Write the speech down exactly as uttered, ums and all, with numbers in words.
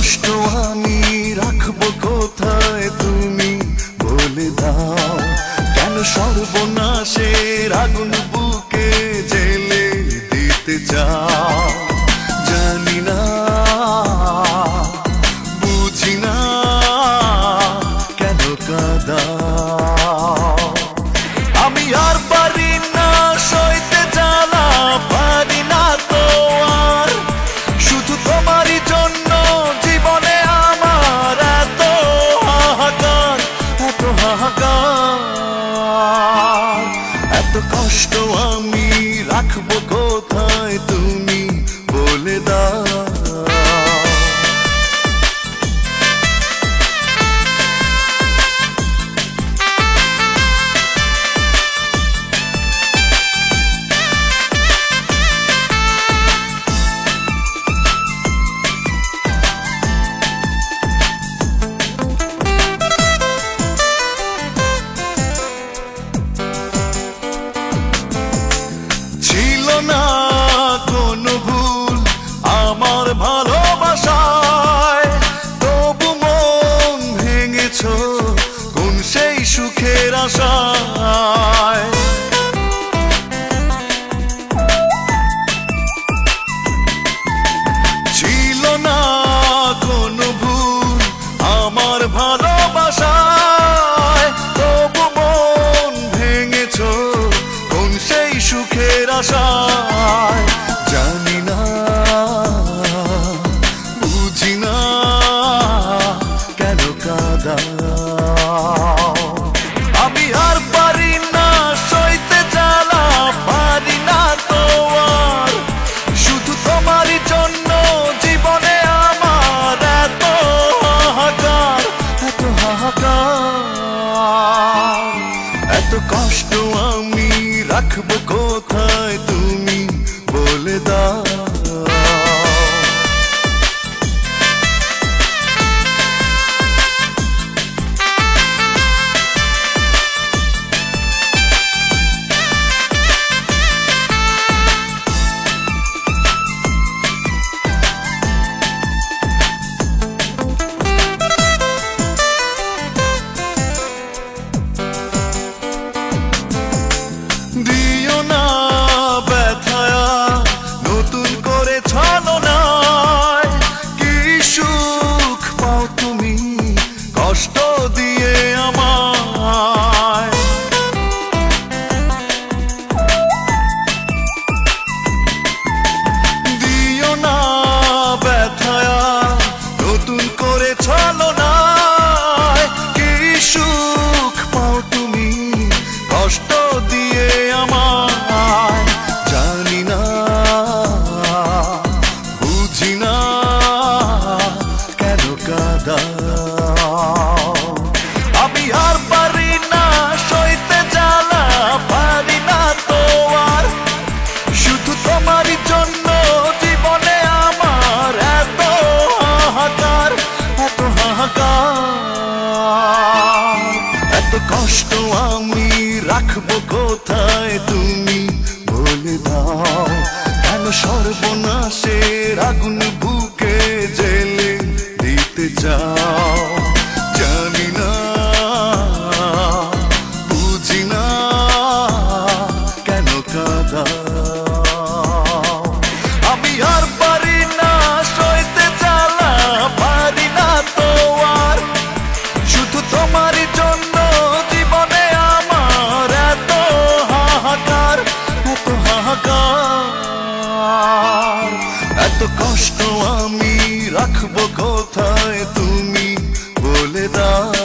কষ্ট আমি রাখবো কোথায় তুমি বলে দাও। কেন সর্বনাশের আগুন বুকে জেলে দিতে চাও। জানি না বুঝি না কেন কাঁদাও। আমি আর পারি না সইতে জ্বালা, পারি না তো আর। শুধু তোমারই জন্য জীবনে আমার এত হাহাকার, এত হাহাকার। এত কষ্ট আমি রাখবো কোথায় তুমি বলে দাও। না কোনো ভুল আমার ভালোবাসায়, তবু মন ভেঙেছো কোন সেই সুখের আশায়। ছিল না কোনো ভুল আমার ভালোবাসায়, তবু মন ভেঙেছো কোন সেই সুখের আশায়। জানি না বুঝি না কেন কাঁদাও। আমি আর পারি না সইতে জ্বালা, পারি না তো আর। শুধু তোমারই জন্য জীবনে আমার এত হাহাকার, এত হাহাকার। এত কষ্ট আমি রাখবো কোথায় তুমি বলে দাও। দিও না ব্যথায়া নতুন করে ছলনায়। কি সুখ পাও তুমি কষ্ট দিয়ে আমায়। দিও না ব্যথায়া নতুন করে ছলনায়। কি সুখ পাও তুমি কষ্ট দিয়ে আমায়। জানি না বুঝি না কেন কাঁদাও। আমি আর পারি না সইতে জ্বালা, পারি না তো আর। শুধু তোমারই জন্য জীবনে আমার এত হাহাকার, এত হাহাকার। এত কষ্ট আমি রাখবো কোথায় তুমি বলে দাও। কেন সর্বনাশের আগুন বুকে জেলে দিতে চাও। জানি না বুঝি না কেন কাঁদাও। আমি আর পারি না সইতে জ্বালা, পারি না তো আর। শুধু তোমারই জন্য জীবনে আমার এত হাহাকার, এত হাহাকার। এত কষ্ট আমি রাখবো কোথায় তুমি বলে দাও।